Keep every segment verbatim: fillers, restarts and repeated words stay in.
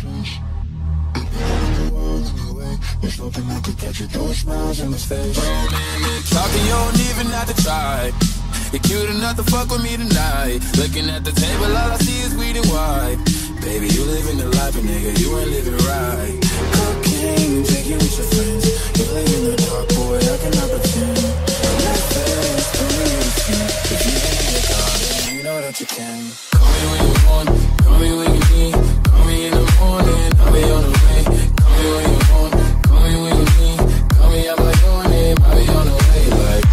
There's nothing I could get you, those smiles in my face. Romantic talking, you don't even have to try. You're cute enough to fuck with me tonight. Looking at the table, all I see is weed and wine. Baby, you living the life, but nigga, you ain't living right. Cocaine and take you with your friends. You lay in the dark, boy, I cannot pretend. Your face, tell me you can. If you ain't your God, then you know that you can. Call me when you want, call me when you need. Call me in the morning, I'll be on the way. Call me when you want, call me when you need. Call me out by your name, I'll be on the way. Like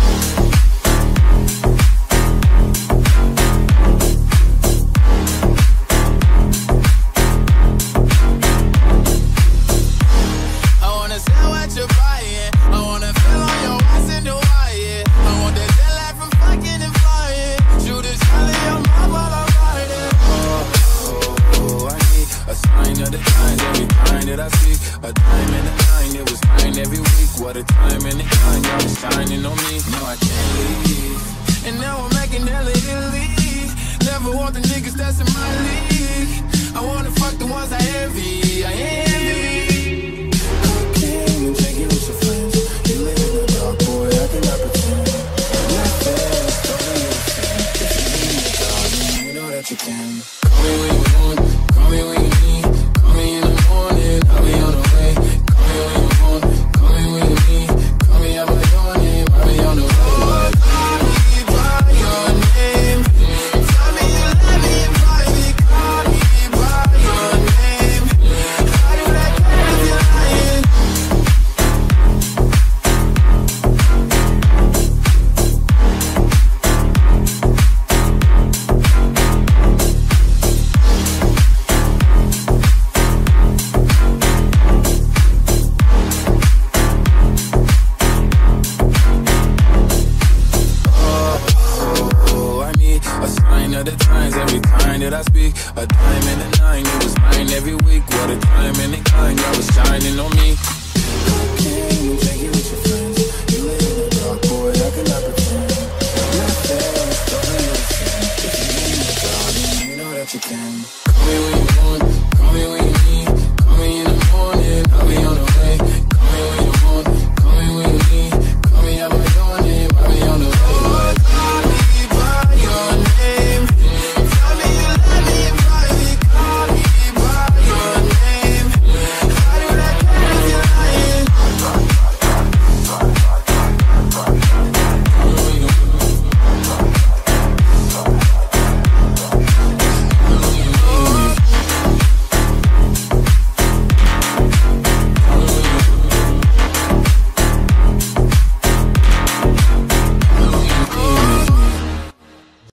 that I see, a dime and a nine, it was nine every week. What a time and a kind, y'all was shining on me. No, I can't leave, and now I'm making hella Italy. Never want the niggas that's in my league. I wanna fuck the ones I envy, I envy. Cocaine and take you with your friends. You live in the dark, boy, I cannot pretend. Your face, don't be your friend. If you need me, darling, you know that you can. Call me when you want, call me when you need. Call me in the morning, I'll be on the way. Call me when you want, call me when you need. Call me out by your name, I'll be on the way. Like, call me by your name. Tell me you love me in private. Call me by your name. How do that care if you're lying? The times, every time that I speak, a dime and a nine, it was mine every week. What a time and a kind, y'all was shining on me. Cocaine and take you with your friends. You live in the dark, boy, I cannot pretend. Your face, don't be your friend. If you need me, darling, you know that you can. Call me when you want, call me when you